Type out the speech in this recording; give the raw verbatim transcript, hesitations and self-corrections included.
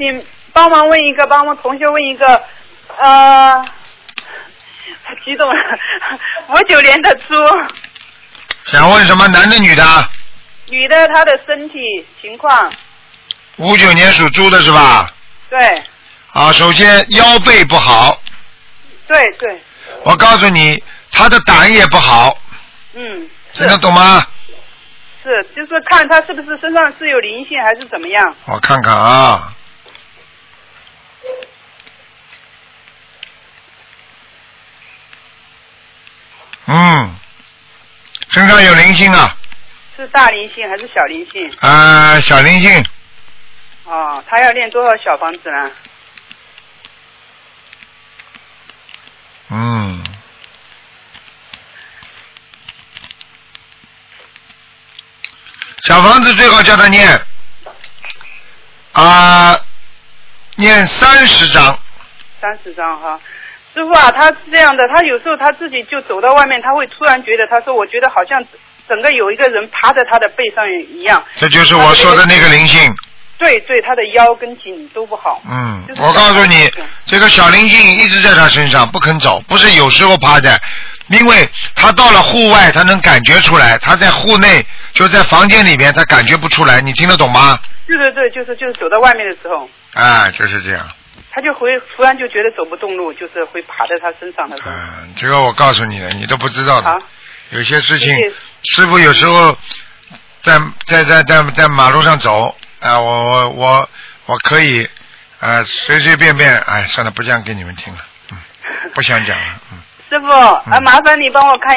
请帮忙问一个，帮忙同学问一个，呃，太激动了，五九年的猪。 想问什么？男的女的？ 女的，她的身体情况。 五九年属猪的是吧？ 对。 啊，首先腰背不好。 对对。 我告诉你，她的胆也不好。 嗯。 听得懂吗？ 是，就是看她是不是身上是有灵性还是怎么样。 我看看啊。嗯，身上有灵性啊。 是大灵性还是小灵性？ 啊、呃，小灵性。 哦，他要练多少小房子呢？ 嗯。小房子最好叫他念啊、呃，念三十章。 三十章哈。师傅啊，他是这样的，他有时候他自己就走到外面，他会突然觉得，他说我觉得好像整个有一个人趴在他的背上一样。 这就是我说的那个灵性。 对对，他的腰跟颈都不好。 嗯， 就是、 我告诉你，这个小灵性一直在他身上不肯走，不是有时候趴在，因为他到了户外，他能感觉出来，他在户内就在房间里面，他感觉不出来，你听得懂吗？ 对对对，就是就是走到外面的时候。 啊，就是这样。 他就会突然就觉得走不动路，就是会爬在他身上的时候。 嗯，这个我告诉你的，你都不知道的。 好。 有些事情， 谢谢师傅有时候在在在在在马路上走，啊、呃，我我我我可以，呃，随随便便，哎，算了，不讲给你们听了，嗯，不想讲了，嗯。 师傅，啊，麻烦你帮我看。